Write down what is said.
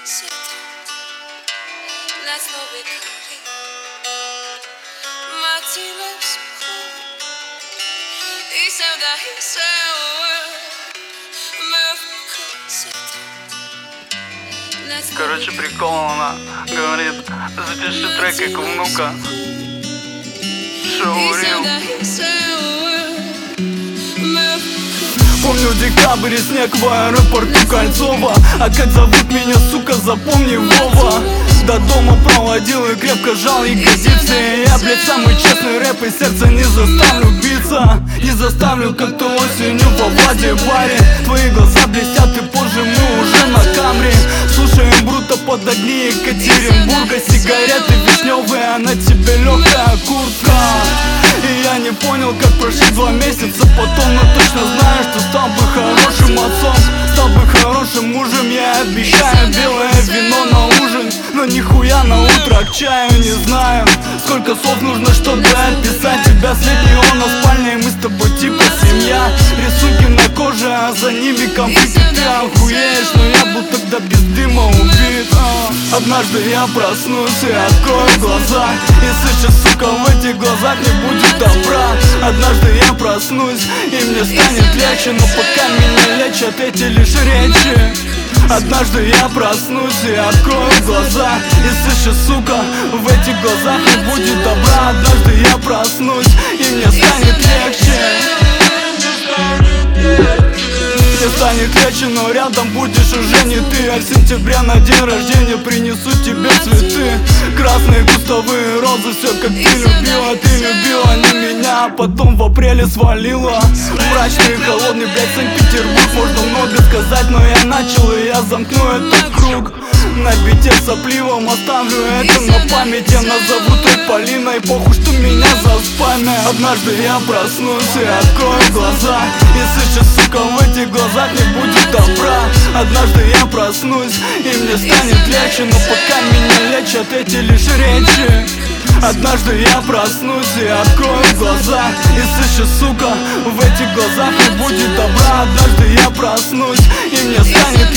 Короче, прикол, она говорит: запиши трек как внука. Шоурил. Помню декабрь и снег в аэропорту Кольцово. А как зовут меня, сука, запомни, Вова. До дома проводил и крепко жал ягодицы. Я, блядь, самый честный рэп, и сердце не заставлю биться. Не заставлю, как то осенью во Владе баре. Твои глаза блестят, и позже мы уже на камре. Слушаем Бруто под огни Екатеринбурга. Сигареты вишневые, а на тебе легкая куртка. И я не понял, как прошли 2 месяца потом, но точно знаю, что стал бы хорошим отцом, стал бы хорошим мужем. Я обещаю белое вино на ужин, но нихуя на утро к чаю не знаю. Сколько слов нужно, чтобы описать тебя с летнего спальни. Мы с тобой типа семья. Рисунки на коже, а за ними конфликты. Ты охуеешь, но я был тогда без дыма убит. Однажды я проснусь и открою глаза, и сейчас, сука, в этих глазах не будет добра. Однажды я проснусь, и мне станет легче, но пока меня лечат эти лишь речи. Однажды я проснусь и открою глаза, и сейчас, сука, в этих глазах не будет добра. Однажды я проснусь, и мне станет легче. Мне станет легче, но рядом будешь уже не ты. А в сентябре на день рождения принесу тебе цветы. Красные кустовые розы, все как ты любила. Ты любила не меня, а потом в апреле свалила. Мрачный и холодный, блядь, Санкт-Петербург. Можно много сказать, но я начал, и я замкну этот круг. На бите сопливом оставлю это на память. Я назову трек Полиной, похуй, что меня заспамят. Однажды я проснусь и открою глаза, и сейчас, сука, в этих глазах не будет добра. Однажды я проснусь, и мне станет легче, но пока меня лечат эти лишь речи. Однажды я проснусь и открою глаза, и сейчас, сука, в этих глазах не будет добра. Однажды я проснусь, и мне станет